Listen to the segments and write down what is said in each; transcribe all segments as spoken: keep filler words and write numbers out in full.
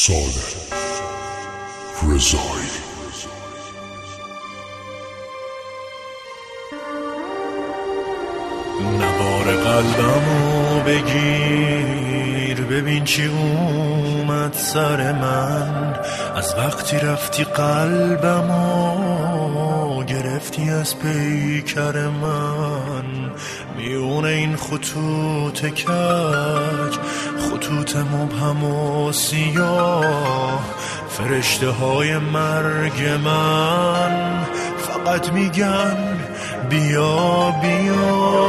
صالح رضایی. نوار قلبمو بگیر، ببین چی اومد سر من. از وقتی رفتی قلبمو گرفتی از پیکر من. میونه این خطوط کج، خطوط مبهم و سیاه، فرشته های مرگ من فقط میگن بیا بیا.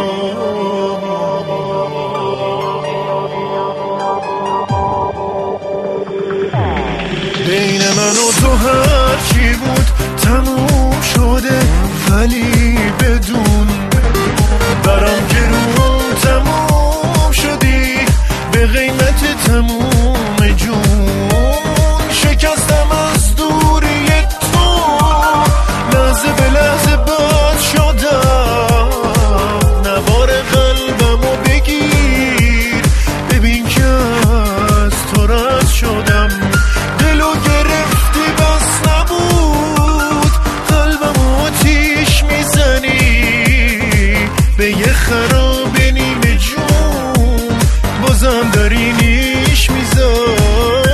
بین من و تو هرچی بود تموم شده، ولی بدون برام گرون تموم شدی به قیمت تموم جون. شکستم از دوری تو، لحظه به لحظه باد شدم. نوار قلبمو بگیر، ببین که از تو رد شدم. دلو گرفتی بس نبود، قلبمو آتیش میزنی به یه خراب نیمه جون. بازم داری نیش میزنی.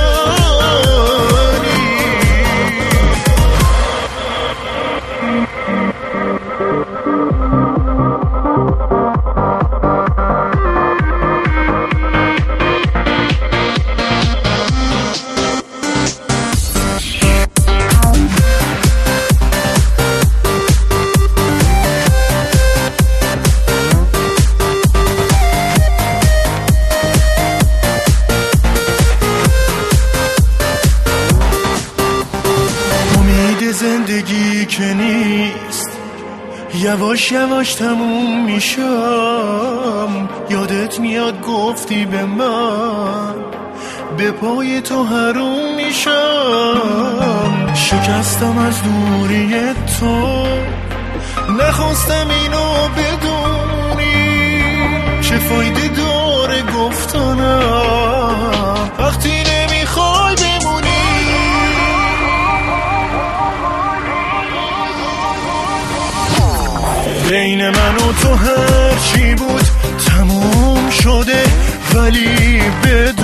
زندگی که نیست، یواش یواش تموم میشم. یادت میاد گفتی به من به پای تو حروم میشم. شکستم از دوری تو، نخواستم اینو بدونی. چه فایده داره گفتنم وقتی نمیخوای بمونی. بین من و تو هرچی بود تموم شده، ولی بدون